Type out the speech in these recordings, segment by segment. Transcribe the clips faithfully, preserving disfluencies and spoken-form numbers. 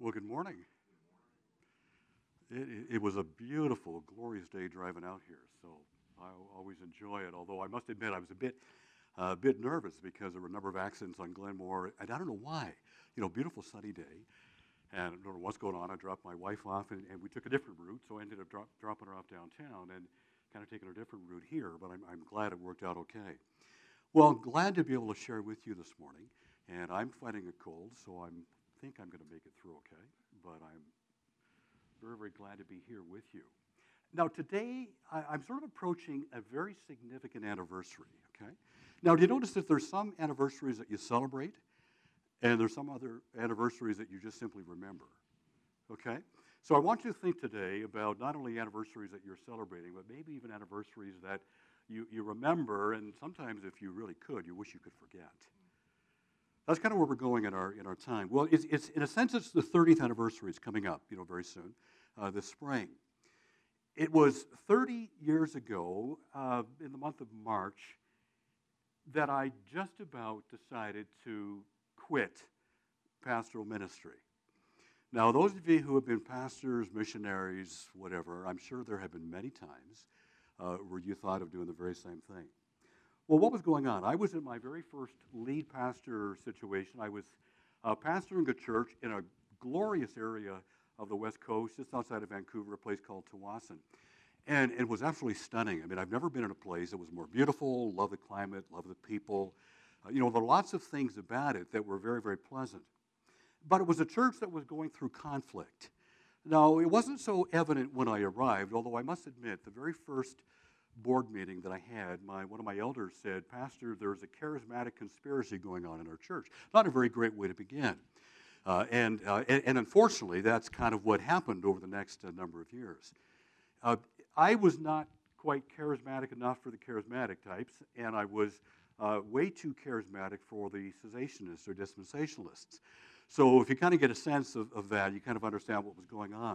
Well, good morning. It, it, it was a beautiful, glorious day driving out here, so I always enjoy it. Although I must admit, I was a bit, uh, a bit nervous because there were a number of accidents on Glenmore, and I don't know why. You know, beautiful sunny day, and I don't know what's going on. I dropped my wife off, and, and we took a different route, so I ended up drop, dropping her off downtown and kind of taking a different route here. But I'm, I'm glad it worked out okay. Well, glad to be able to share with you this morning, and I'm fighting a cold, so I think I'm going to make it through okay. But I'm very, very glad to be here with you. Now, today, I, I'm sort of approaching a very significant anniversary, okay? Now, do you notice that there's some anniversaries that you celebrate, and there's some other anniversaries that you just simply remember, okay? So I want you to think today about not only anniversaries that you're celebrating, but maybe even anniversaries that you, you remember, and sometimes if you really could, you wish you could forget. That's kind of where we're going in our in our time. Well, it's, it's in a sense, it's the thirtieth anniversary. It's coming up, you know, very soon, uh, this spring. It was thirty years ago, uh, in the month of March, that I just about decided to quit pastoral ministry. Now, those of you who have been pastors, missionaries, whatever, I'm sure there have been many times uh, where you thought of doing the very same thing. Well, what was going on? I was in my very first lead pastor situation. I was uh, pastoring a church in a glorious area of the West Coast, just outside of Vancouver, a place called Tawasin. And it was absolutely stunning. I mean, I've never been in a place that was more beautiful, love the climate, love the people. Uh, you know, there were lots of things about it that were very, very pleasant. But it was a church that was going through conflict. Now, it wasn't so evident when I arrived, although I must admit, the very first board meeting that I had, my one of my elders said, "Pastor, there's a charismatic conspiracy going on in our church." Not a very great way to begin. Uh, and, uh, and, and unfortunately, that's kind of what happened over the next uh, number of years. Uh, I was not quite charismatic enough for the charismatic types, and I was uh, way too charismatic for the cessationists or dispensationalists. So if you kind of get a sense of, of that, you kind of understand what was going on.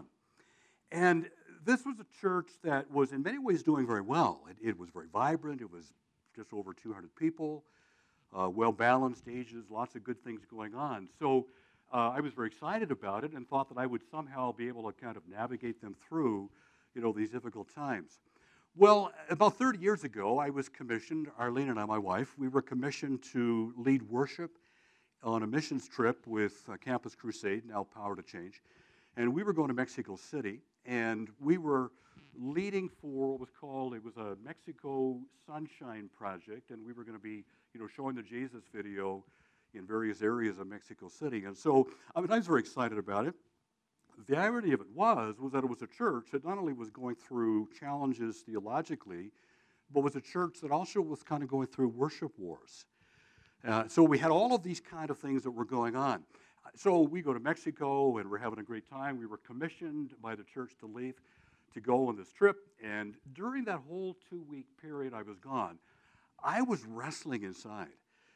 And this was a church that was in many ways doing very well. It, it was very vibrant. It was just over two hundred people, uh, well-balanced ages, lots of good things going on. So uh, I was very excited about it and thought that I would somehow be able to kind of navigate them through, you know, these difficult times. Well, about thirty years ago, I was commissioned, Arlene and I, my wife, we were commissioned to lead worship on a missions trip with uh, Campus Crusade, now Power to Change. And we were going to Mexico City, and we were leading for what was called, it was a Mexico Sunshine Project, and we were going to be, you know, showing the Jesus video in various areas of Mexico City. And so, I mean, I was very excited about it. The irony of it was, was that it was a church that not only was going through challenges theologically, but was a church that also was kind of going through worship wars. Uh, so we had all of these kind of things that were going on. So we go to Mexico, and we're having a great time. We were commissioned by the church to leave, to go on this trip. And during that whole two-week period I was gone, I was wrestling inside.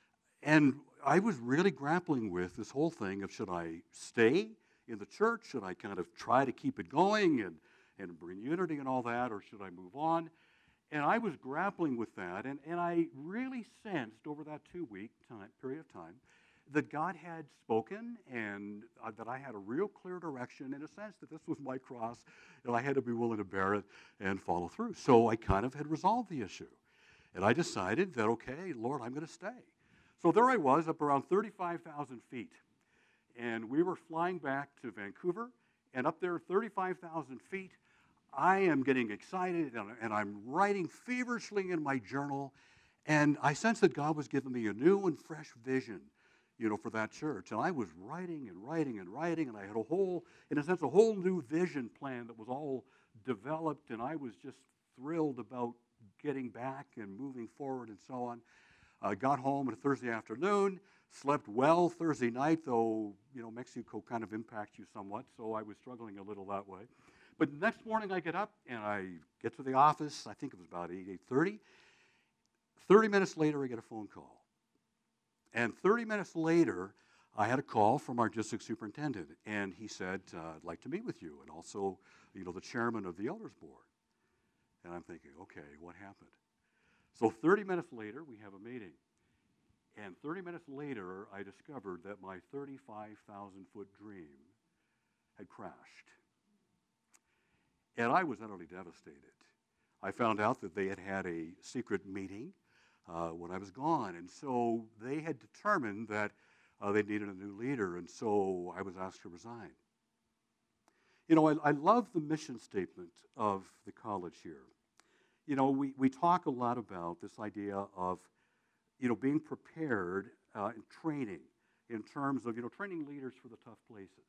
And I was really grappling with this whole thing of, should I stay in the church? Should I kind of try to keep it going and, and bring unity and all that, or should I move on? And I was grappling with that, and, and I really sensed over that two-week time, period of time that God had spoken and uh, that I had a real clear direction, in a sense that this was my cross, and I had to be willing to bear it and follow through. So I kind of had resolved the issue. And I decided that, okay, Lord, I'm going to stay. So there I was, up around thirty-five thousand feet. And we were flying back to Vancouver, and up there, thirty-five thousand feet, I am getting excited, and, and I'm writing feverishly in my journal, and I sensed that God was giving me a new and fresh vision, you know, for that church. And I was writing and writing and writing, and I had a whole, in a sense, a whole new vision plan that was all developed, and I was just thrilled about getting back and moving forward and so on. I uh, got home on a Thursday afternoon, slept well Thursday night, though, you know, Mexico kind of impacts you somewhat, so I was struggling a little that way. But the next morning I get up and I get to the office. I think it was about eight, eight thirty. thirty minutes later, I get a phone call. And thirty minutes later, I had a call from our district superintendent, and he said, uh, I'd like to meet with you, and also, you know, the chairman of the elders board. And I'm thinking, okay, what happened? So thirty minutes later, we have a meeting. And thirty minutes later, I discovered that my thirty-five thousand foot dream crashed. And I was utterly devastated. I found out that they had had a secret meeting uh, when I was gone, and so they had determined that uh, they needed a new leader, and so I was asked to resign. You know, I, I love the mission statement of the college here. You know, we, we talk a lot about this idea of, you know, being prepared uh, and training in terms of, you know, training leaders for the tough places.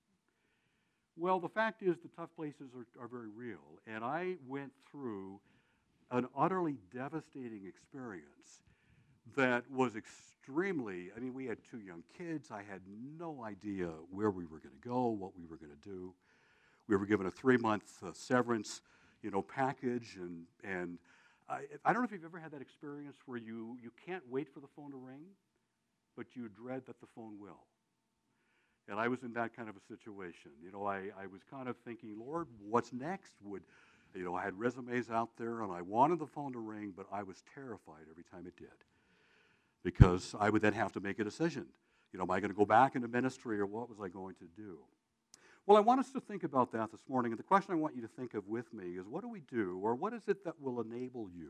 Well, the fact is the tough places are, are very real, and I went through an utterly devastating experience that was extremely, I mean, we had two young kids. I had no idea where we were going to go, what we were going to do. We were given a three-month uh, severance, you know, package, and, and I, I don't know if you've ever had that experience where you, you can't wait for the phone to ring, but you dread that the phone will. And I was in that kind of a situation. You know, I, I was kind of thinking, Lord, what's next? Would, you know, I had resumes out there, and I wanted the phone to ring, but I was terrified every time it did, because I would then have to make a decision. You know, am I going to go back into ministry, or what was I going to do? Well, I want us to think about that this morning, and the question I want you to think of with me is, what do we do, or what is it that will enable you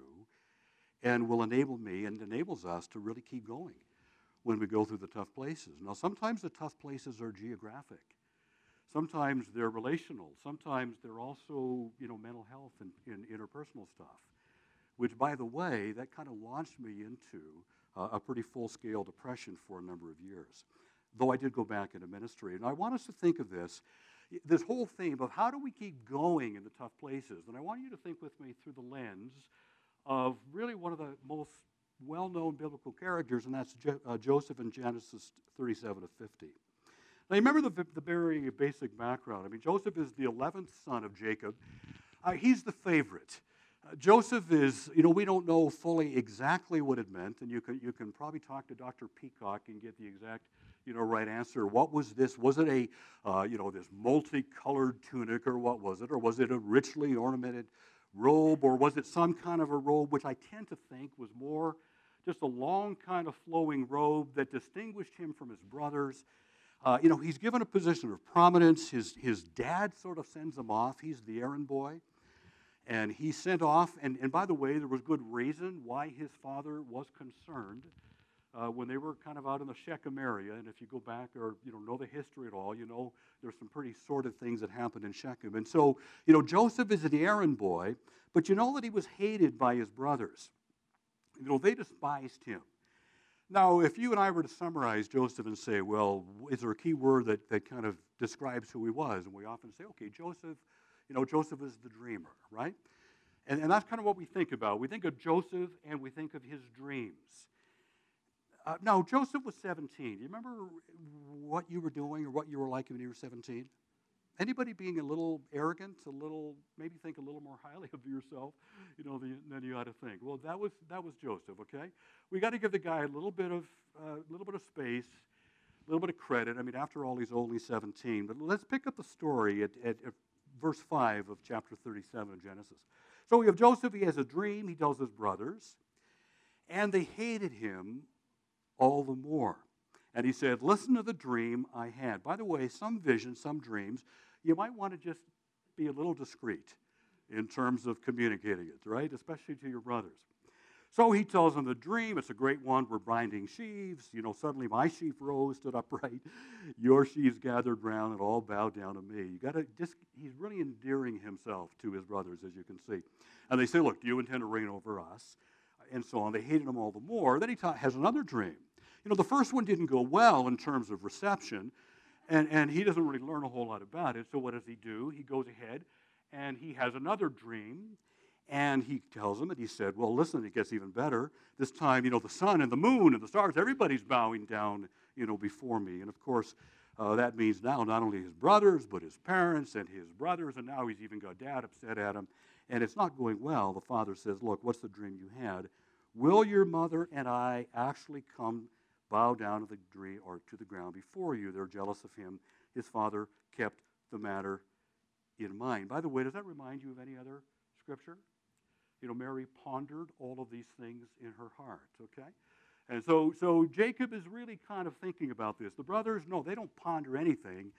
and will enable me and enables us to really keep going when we go through the tough places? Now, sometimes the tough places are geographic. Sometimes they're relational. Sometimes they're also, you know, mental health and, and interpersonal stuff, which, by the way, that kind of launched me into uh, a pretty full-scale depression for a number of years, though I did go back into ministry. And I want us to think of this, this whole theme of how do we keep going in the tough places? And I want you to think with me through the lens of really one of the most well-known biblical characters, and that's Jo- uh, Joseph in Genesis thirty-seven to fifty. Now, you remember the, the very basic background. I mean, Joseph is the eleventh son of Jacob. Uh, he's the favorite. Uh, Joseph is, you know, we don't know fully exactly what it meant, and you can, you can probably talk to Doctor Peacock and get the exact, you know, right answer. What was this? Was it a, uh, you know, this multicolored tunic, or what was it? Or was it a richly ornamented robe, or was it some kind of a robe, which I tend to think was more just a long kind of flowing robe that distinguished him from his brothers? Uh, you know, he's given a position of prominence. His, his dad sort of sends him off. He's the errand boy. And he's sent off, and, and by the way, there was good reason why his father was concerned uh, when they were kind of out in the Shechem area. And if you go back or, you know, know the history at all, you know there's some pretty sordid things that happened in Shechem. And so, you know, Joseph is the errand boy, but you know that he was hated by his brothers. You know, they despised him. Now, if you and I were to summarize Joseph and say, well, is there a key word that, that kind of describes who he was? And we often say, okay, Joseph, you know, Joseph is the dreamer, right? And, and that's kind of what we think about. We think of Joseph and we think of his dreams. Uh, now, Joseph was seventeen. Do you remember what you were doing or what you were like when you were seventeen? Anybody being a little arrogant, a little, maybe think a little more highly of yourself, you know, than you ought to think. Well, that was that was Joseph, okay? We got to give the guy a little bit of a uh, little bit of space, a little bit of credit. I mean, after all, he's only seventeen. But let's pick up the story at, at, at verse five of chapter thirty-seven of Genesis. So we have Joseph. He has a dream. He tells his brothers, and they hated him all the more. And he said, listen to the dream I had. By the way, some visions, some dreams, you might want to just be a little discreet in terms of communicating it, right? Especially to your brothers. So he tells them the dream. It's a great one. We're binding sheaves. You know, suddenly my sheaf rose, stood upright. Your sheaves gathered round and all bowed down to me. You got to just, he's really endearing himself to his brothers, as you can see. And they say, look, do you intend to reign over us? And so on. They hated him all the more. Then he ta- has another dream. You know, the first one didn't go well in terms of reception, and, and he doesn't really learn a whole lot about it. So what does he do? He goes ahead, and he has another dream, and he tells them, and he said, well, listen, it gets even better. This time, you know, the sun and the moon and the stars, everybody's bowing down, you know, before me. And, of course, uh, that means now not only his brothers, but his parents and his brothers, and now he's even got dad upset at him. And it's not going well. The father says, look, what's the dream you had? Will your mother and I actually come bow down to the tree or to the ground before you? They're jealous of him. His father kept the matter in mind. By the way, does that remind you of any other scripture? You know, Mary pondered all of these things in her heart, okay? And so, so Jacob is really kind of thinking about this. The brothers, no, they don't ponder anything.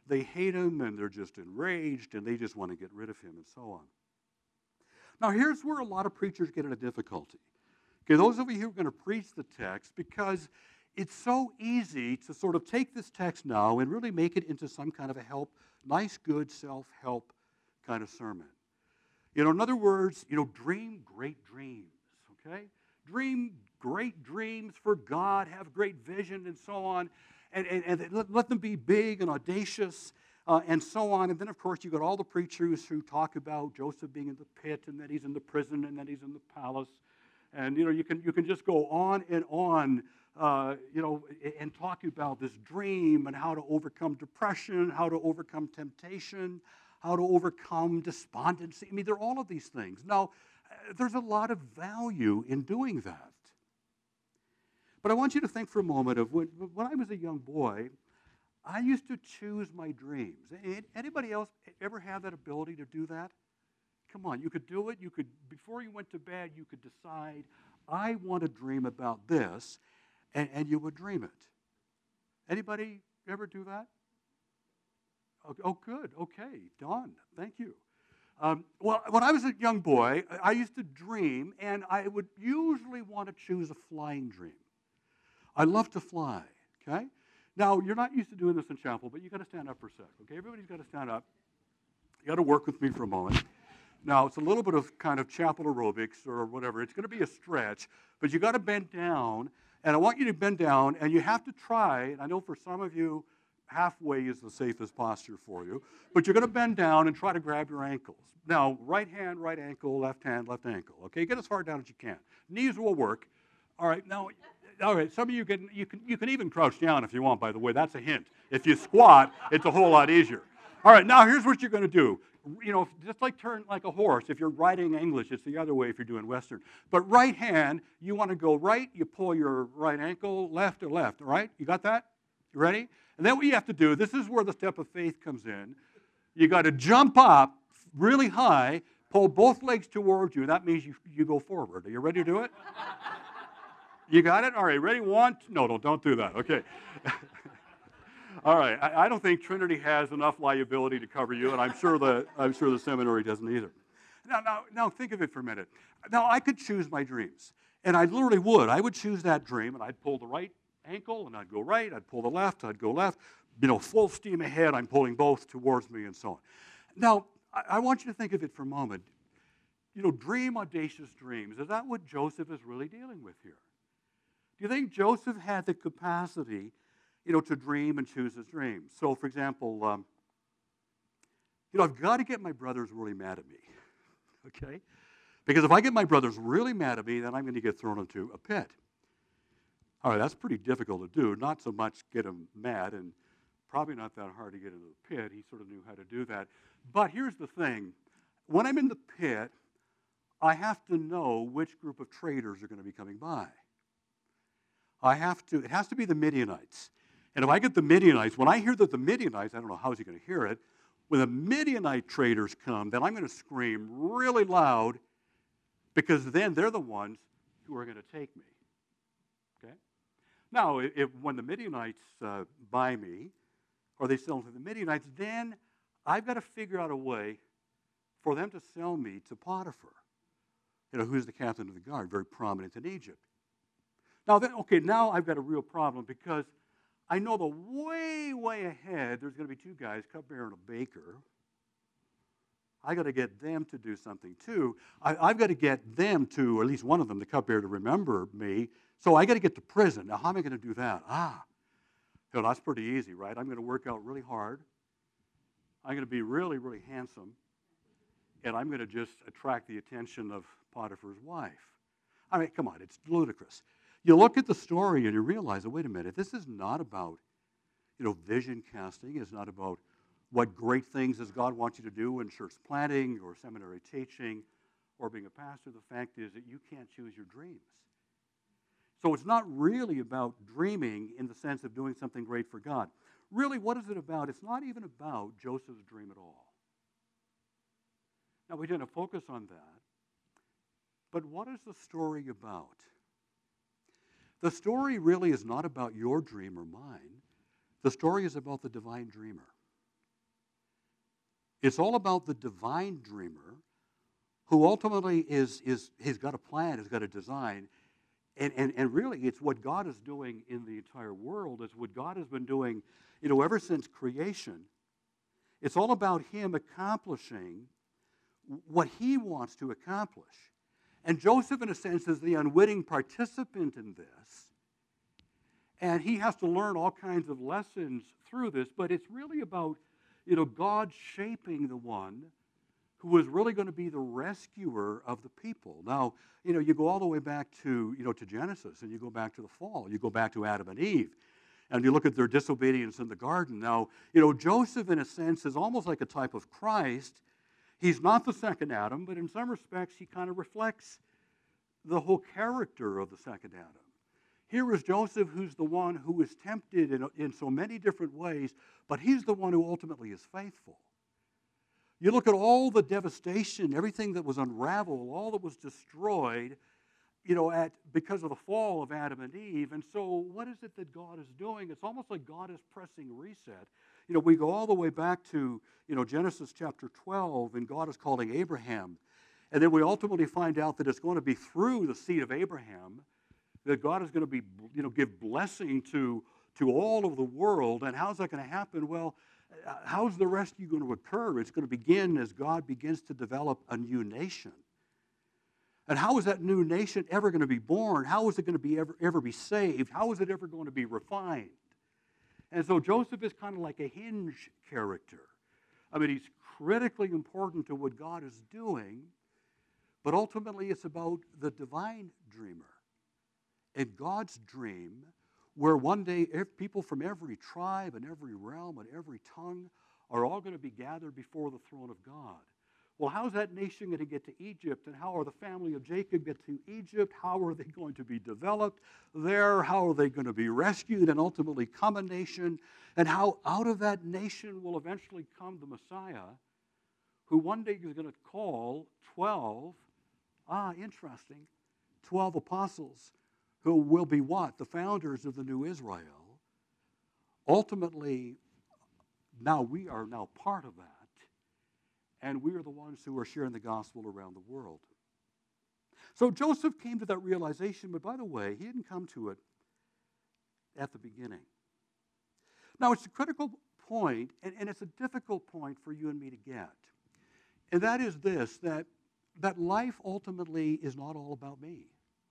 they hate him and they're just enraged and they just want to get rid of him and so on. Now, here's where a lot of preachers get into difficulty. Okay, those of you who are going to preach the text, because it's so easy to sort of take this text now and really make it into some kind of a help, nice, good self-help kind of sermon. You know, in other words, you know, dream great dreams, okay? Dream great dreams for God, have great vision and so on, and, and, and let, let them be big and audacious uh, and so on. And then, of course, you've got all the preachers who talk about Joseph being in the pit and that he's in the prison and that he's in the palace. And, you know, you can, you can just go on and on, uh, you know, and talk about this dream and how to overcome depression, how to overcome temptation, how to overcome despondency. I mean, there are all of these things. Now, there's a lot of value in doing that. But I want you to think for a moment of when, when I was a young boy, I used to choose my dreams. Anybody else ever have that ability to do that? Come on, you could do it. You could, before you went to bed, you could decide, I want to dream about this, and, and you would dream it. Anybody ever do that? Oh, oh good. Okay, Don, thank you. Um, well, when I was a young boy, I used to dream, and I would usually want to choose a flying dream. I love to fly, okay? Now, you're not used to doing this in chapel, but you've got to stand up for a sec, okay? Everybody's got to stand up. You've got to work with me for a moment. Now, it's a little bit of kind of chapel aerobics or whatever. It's going to be a stretch, but you've got to bend down, and I want you to bend down, and you have to try, and I know for some of you, halfway is the safest posture for you, but you're going to bend down and try to grab your ankles. Now, right hand, right ankle, left hand, left ankle, okay? Get as far down as you can. Knees will work. All right, now, all right, some of you can, you can, you can even crouch down if you want, by the way. That's a hint. If you squat, it's a whole lot easier. All right, now here's what you're going to do. You know, just like turn like a horse. If you're writing English, it's the other way if you're doing Western. But right hand, you want to go right, you pull your right ankle, left or left, all right? You got that? You ready? And then what you have to do, this is where the step of faith comes in. You got to jump up really high, pull both legs towards you. That means you, you go forward. Are you ready to do it? You got it? All right, ready? One, two. No, no, don't do that. Okay. All right, I, I don't think Trinity has enough liability to cover you, and I'm sure the I'm sure the seminary doesn't either. Now, now, now, think of it for a minute. Now, I could choose my dreams, and I literally would. I would choose that dream, and I'd pull the right ankle, and I'd go right. I'd pull the left. I'd go left. You know, full steam ahead. I'm pulling both towards me, and so on. Now, I, I want you to think of it for a moment. You know, dream audacious dreams. Is that what Joseph is really dealing with here? Do you think Joseph had the capacity, you know, to dream and choose his dreams? So, for example, um, you know, I've got to get my brothers really mad at me, okay? Because if I get my brothers really mad at me, then I'm going to get thrown into a pit. All right, that's pretty difficult to do. Not so much get them mad, and probably not that hard to get into the pit. He sort of knew how to do that. But here's the thing. When I'm in the pit, I have to know which group of traders are going to be coming by. I have to, it has to be the Midianites. And if I get the Midianites, when I hear that the Midianites, I don't know how he's going to hear it, when the Midianite traders come, then I'm going to scream really loud because then they're the ones who are going to take me. Okay? Now, if, when the Midianites uh, buy me, or they sell to the Midianites, then I've got to figure out a way for them to sell me to Potiphar, you know, who's the captain of the guard, very prominent in Egypt. Now, then, okay, now I've got a real problem because I know the way, way ahead there's going to be two guys, cupbearer and a baker. I got to get them to do something too. I, I've got to get them to, or at least one of them, the cupbearer, to remember me. So I got to get to prison. Now, how am I going to do that? Ah, you know, that's pretty easy, right? I'm going to work out really hard. I'm going to be really, really handsome. And I'm going to just attract the attention of Potiphar's wife. I mean, come on, it's ludicrous. You look at the story and you realize, oh, wait a minute, this is not about, you know, vision casting. It's not about what great things does God want you to do in church planting or seminary teaching or being a pastor. The fact is that you can't choose your dreams. So it's not really about dreaming in the sense of doing something great for God. Really, what is it about? It's not even about Joseph's dream at all. Now, we didn't focus on that. But what is the story about? The story really is not about your dream or mine. The story is about the divine dreamer. It's all about the divine dreamer who ultimately is, is he's got a plan, he's got a design. And, and, and really, it's what God is doing in the entire world. It's what God has been doing, you know, ever since creation. It's all about him accomplishing what he wants to accomplish. And Joseph, in a sense, is the unwitting participant in this. And he has to learn all kinds of lessons through this. But it's really about, you know, God shaping the one who is really going to be the rescuer of the people. Now, you know, you go all the way back to, you know, to Genesis, and you go back to the fall. You go back to Adam and Eve, and you look at their disobedience in the garden. Now, you know, Joseph, in a sense, is almost like a type of Christ. He's not the second Adam, but in some respects, he kind of reflects the whole character of the second Adam. Here is Joseph, who's the one who is tempted in, in so many different ways, but he's the one who ultimately is faithful. You look at all the devastation, everything that was unraveled, all that was destroyed, you know, at because of the fall of Adam and Eve. And so what is it that God is doing? It's almost like God is pressing reset. You know, we go all the way back to, you know, Genesis chapter twelve, and God is calling Abraham. And then we ultimately find out that it's going to be through the seed of Abraham that God is going to be, you know, give blessing to, to all of the world. And how's that going to happen? Well, how's the rescue going to occur? It's going to begin as God begins to develop a new nation. And how is that new nation ever going to be born? How is it going to be ever, ever be saved? How is it ever going to be refined? And so Joseph is kind of like a hinge character. I mean, he's critically important to what God is doing, but ultimately it's about the divine dreamer and God's dream, where one day people from every tribe and every realm and every tongue are all going to be gathered before the throne of God. Well, how's that nation going to get to Egypt? And how are the family of Jacob get to Egypt? How are they going to be developed there? How are they going to be rescued and ultimately come a nation? And how out of that nation will eventually come the Messiah, who one day is going to call twelve, ah, interesting, twelve apostles, who will be what? The founders of the new Israel. Ultimately, now we are now part of that. And we are the ones who are sharing the gospel around the world. So Joseph came to that realization, but by the way, he didn't come to it at the beginning. Now, it's a critical point, and, and it's a difficult point for you and me to get. And that is this, that, that life ultimately is not all about me.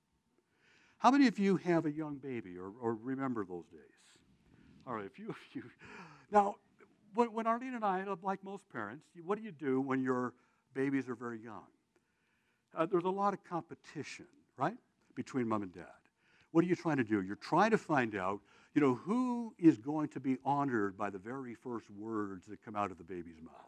How many of you have a young baby or, or remember those days? All right, a few of you. Now, when, when Arlene and I, like most parents, what do you do when your babies are very young? Uh, there's a lot of competition, right, between mom and dad. What are you trying to do? You're trying to find out, you know, who is going to be honored by the very first words that come out of the baby's mouth.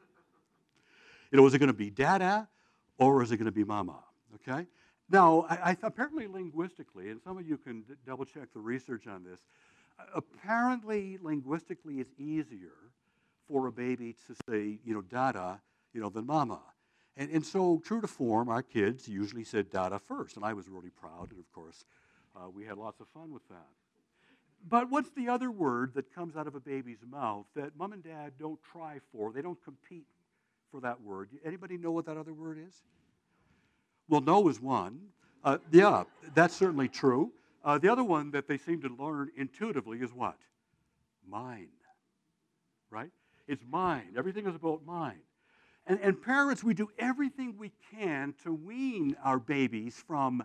You know, is it going to be dada or is it going to be mama, okay? Now, I, I, apparently linguistically, and some of you can d- double-check the research on this, uh, apparently linguistically it's easier for a baby to say, you know, dada, you know, than mama. And, and so, true to form, our kids usually said dada first, and I was really proud, and of course, uh, we had lots of fun with that. But what's the other word that comes out of a baby's mouth that mom and dad don't try for? They don't compete for that word. Anybody know what that other word is? Well, no is one. Uh, yeah, that's certainly true. Uh, the other one that they seem to learn intuitively is what? Mine, right? It's mine. Everything is about mine. And, and parents, we do everything we can to wean our babies from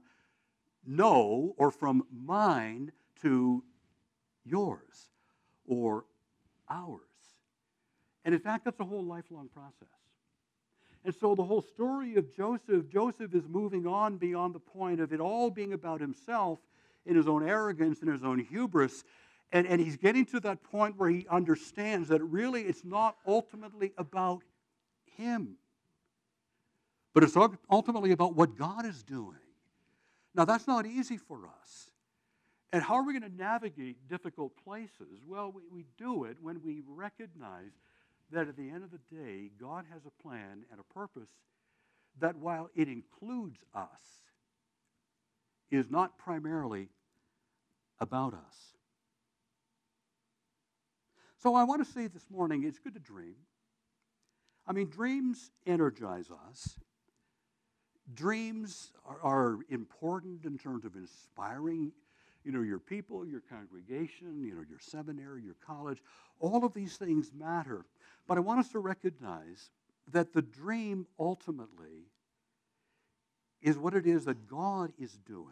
no or from mine to yours or ours. And in fact, that's a whole lifelong process. And so the whole story of Joseph, Joseph is moving on beyond the point of it all being about himself in his own arrogance and his own hubris. And, and he's getting to that point where he understands that really it's not ultimately about him, but it's ultimately about what God is doing. Now, that's not easy for us. And how are we going to navigate difficult places? Well, we, we do it when we recognize that at the end of the day, God has a plan and a purpose that while it includes us, is not primarily about us. So I want to say this morning, it's good to dream. I mean, dreams energize us. Dreams are, are important in terms of inspiring, you know, your people, your congregation, you know, your seminary, your college. All of these things matter. But I want us to recognize that the dream ultimately is what it is that God is doing.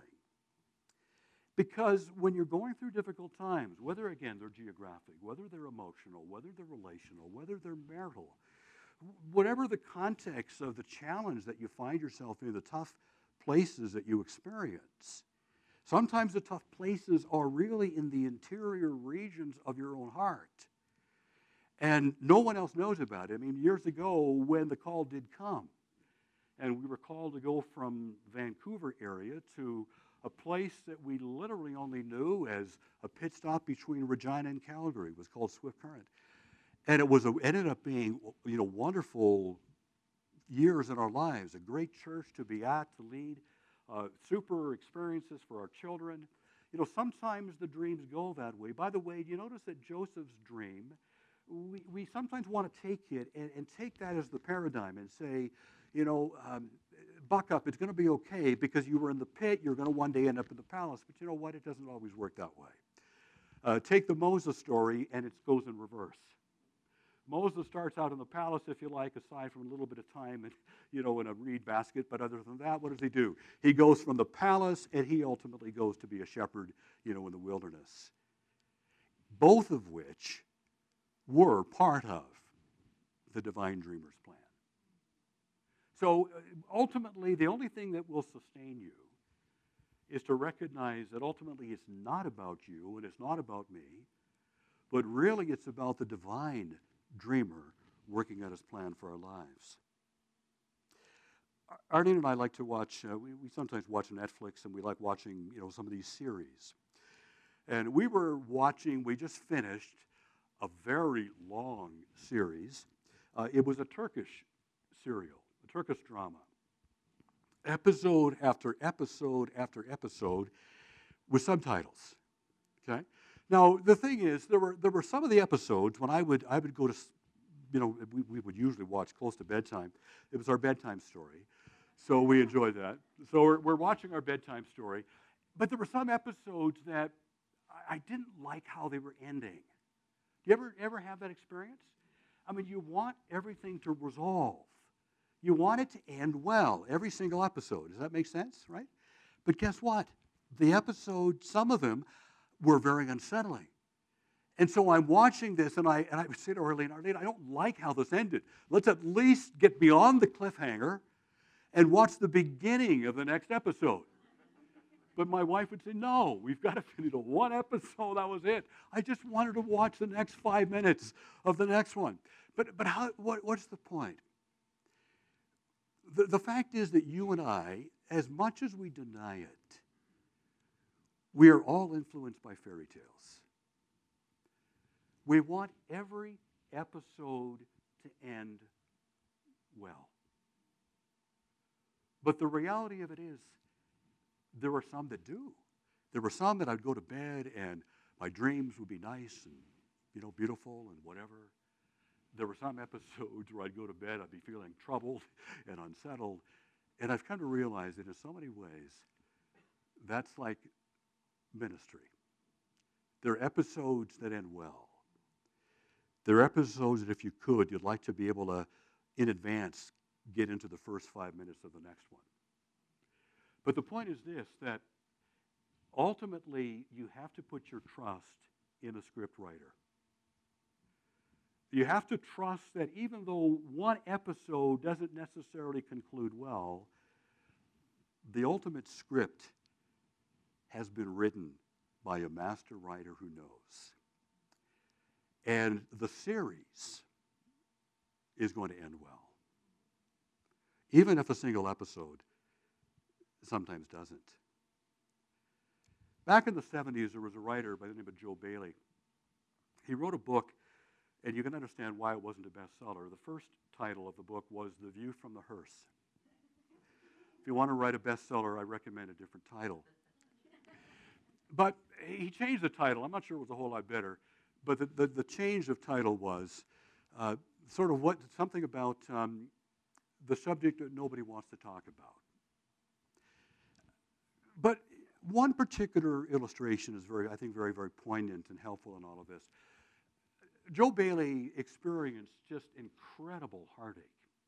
Because when you're going through difficult times, whether, again, they're geographic, whether they're emotional, whether they're relational, whether they're marital, whatever the context of the challenge that you find yourself in, the tough places that you experience, sometimes the tough places are really in the interior regions of your own heart. And no one else knows about it. I mean, years ago when the call did come, and we were called to go from Vancouver area to a place that we literally only knew as a pit stop between Regina and Calgary. It was called Swift Current. And it was a, ended up being, you know, wonderful years in our lives, a great church to be at, to lead, uh, super experiences for our children. You know, sometimes the dreams go that way. By the way, do you notice that Joseph's dream, we, we sometimes want to take it and, and take that as the paradigm and say, you know, um, buck up, it's going to be okay because you were in the pit, you're going to one day end up in the palace. But you know what? It doesn't always work that way. Uh, take the Moses story, and it goes in reverse. Moses starts out in the palace, if you like, aside from a little bit of time, and, you know, in a reed basket. But other than that, what does he do? He goes from the palace, and he ultimately goes to be a shepherd, you know, in the wilderness. Both of which were part of the divine dreamer's plan. So uh, ultimately, the only thing that will sustain you is to recognize that ultimately it's not about you and it's not about me, but really it's about the divine dreamer working out his plan for our lives. Arlene and I like to watch, uh, we, we sometimes watch Netflix, and we like watching, you know, some of these series. And we were watching, we just finished a very long series. Uh, it was a Turkish serial, a Turkish drama. Episode after episode after episode with subtitles, okay? Now, the thing is, there were there were some of the episodes when I would I would go to, you know, we, we would usually watch close to bedtime. It was our bedtime story, so we enjoyed that. So we're, we're watching our bedtime story, but there were some episodes that I, I didn't like how they were ending. You ever ever have that experience? I mean, you want everything to resolve. You want it to end well, every single episode. Does that make sense, right? But guess what? The episodes, some of them, were very unsettling. And so I'm watching this, and I and I would say to Arlene, Arlene, I don't like how this ended. Let's at least get beyond the cliffhanger and watch the beginning of the next episode. But my wife would say, no, we've got to finish the one episode, that was it. I just wanted to watch the next five minutes of the next one. But but how? What, what's the point? The, the fact is that you and I, as much as we deny it, we are all influenced by fairy tales. We want every episode to end well. But the reality of it is, there are some that do. There were some that I'd go to bed and my dreams would be nice and, you know, beautiful and whatever. There were some episodes where I'd go to bed, I'd be feeling troubled and unsettled. And I've come to realize that in so many ways, that's like ministry. There are episodes that end well. There are episodes that if you could, you'd like to be able to, in advance, get into the first five minutes of the next one. But the point is this, that ultimately you have to put your trust in a script writer. You have to trust that even though one episode doesn't necessarily conclude well, the ultimate script has been written by a master writer who knows. And the series is going to end well, even if a single episode sometimes doesn't. Back in the seventies, there was a writer by the name of Joe Bailey. He wrote a book, and you can understand why it wasn't a bestseller. The first title of the book was The View from the Hearse. If you want to write a bestseller, I recommend a different title. But he changed the title. I'm not sure it was a whole lot better, but the, the, the change of title was uh, sort of what something about um, the subject that nobody wants to talk about. But one particular illustration is very, I think, very, very poignant and helpful in all of this. Joe Bailey experienced just incredible heartache.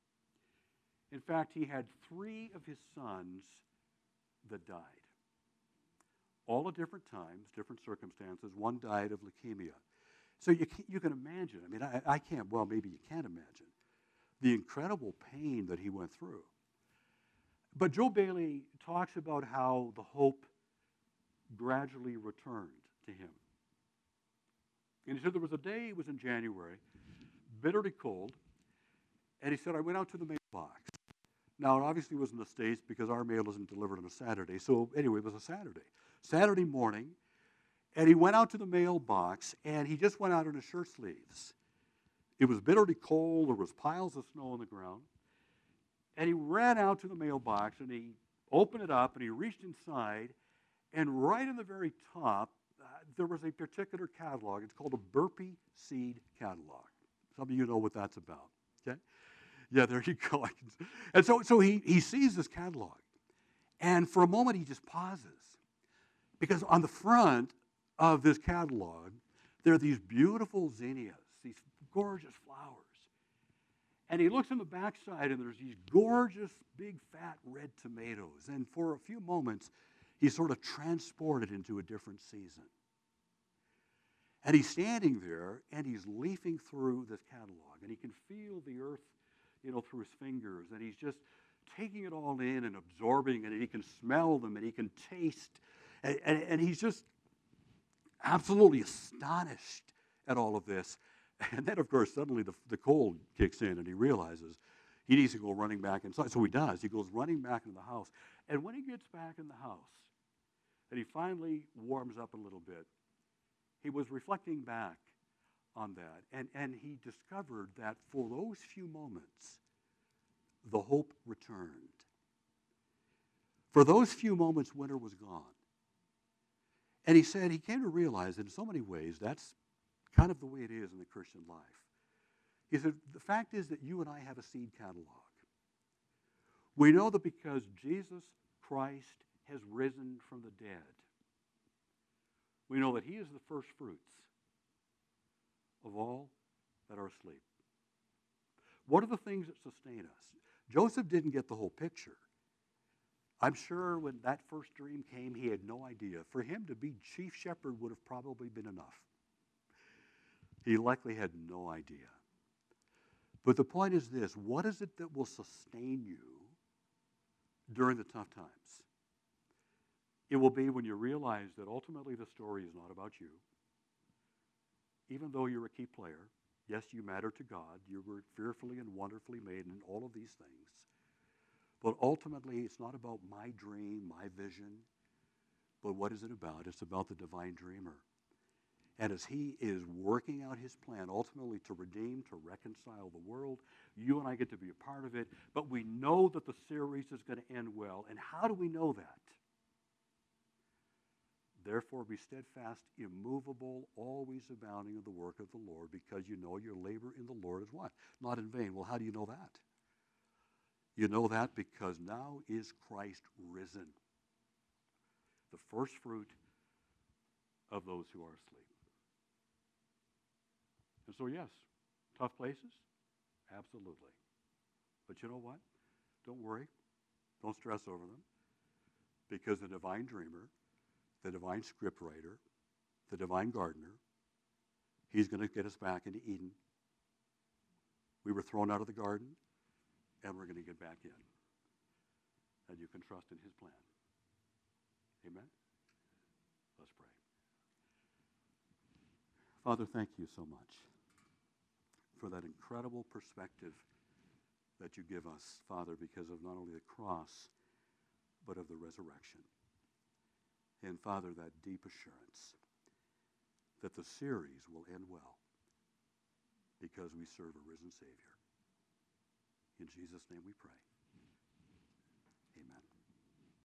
In fact, he had three of his sons that died. All at different times, different circumstances. One died of leukemia. So you can, you can imagine, I mean, I, I can't, well, maybe you can't imagine, the incredible pain that he went through. But Joe Bailey talks about how the hope gradually returned to him. And he said there was a day, it was in January, bitterly cold, and he said, I went out to the mailbox. Now, it obviously was in the States because our mail isn't delivered on a Saturday. So anyway, it was a Saturday. Saturday morning, and he went out to the mailbox, and he just went out in his shirt sleeves. It was bitterly cold. There was piles of snow on the ground. And he ran out to the mailbox, and he opened it up, and he reached inside, and right in the very top, uh, there was a particular catalog. It's called a Burpee Seed Catalog. Some of you know what that's about, okay? Yeah, there you go. And so, so he, he sees this catalog, and for a moment he just pauses, because on the front of this catalog, there are these beautiful zinnias, these gorgeous flowers. And he looks on the backside, and there's these gorgeous, big, fat, red tomatoes. And for a few moments, he's sort of transported into a different season. And he's standing there, and he's leafing through this catalog, and he can feel the earth, you know, through his fingers, and he's just taking it all in and absorbing it, and he can smell them, and he can taste, and, and, and he's just absolutely astonished at all of this. And then, of course, suddenly the, the cold kicks in, and he realizes he needs to go running back inside. So he does. He goes running back into the house. And when he gets back in the house, and he finally warms up a little bit, he was reflecting back on that. And, and he discovered that for those few moments, the hope returned. For those few moments, winter was gone. And he said he came to realize that in so many ways, that's kind of the way it is in the Christian life. He said, the fact is that you and I have a seed catalog. We know that because Jesus Christ has risen from the dead, we know that he is the first fruits of all that are asleep. What are the things that sustain us? Joseph didn't get the whole picture. I'm sure when that first dream came, he had no idea. For him to be chief shepherd would have probably been enough. He likely had no idea. But the point is this: what is it that will sustain you during the tough times? It will be when you realize that ultimately the story is not about you. Even though you're a key player, yes, you matter to God. You were fearfully and wonderfully made and all of these things. But ultimately, it's not about my dream, my vision. But what is it about? It's about the divine dreamer. And as he is working out his plan, ultimately to redeem, to reconcile the world, you and I get to be a part of it. But we know that the series is going to end well. And how do we know that? Therefore, be steadfast, immovable, always abounding in the work of the Lord, because you know your labor in the Lord is what? Not in vain. Well, how do you know that? You know that because now is Christ risen, the first fruit of those who are asleep. And so, yes, tough places? Absolutely. But you know what? Don't worry. Don't stress over them. Because the divine dreamer, the divine scriptwriter, the divine gardener, he's going to get us back into Eden. We were thrown out of the garden, and we're going to get back in. And you can trust in his plan. Amen? Let's pray. Father, thank you so much for that incredible perspective that you give us, Father, because of not only the cross, but of the resurrection. And Father, that deep assurance that the series will end well because we serve a risen Savior. In Jesus' name we pray. Amen.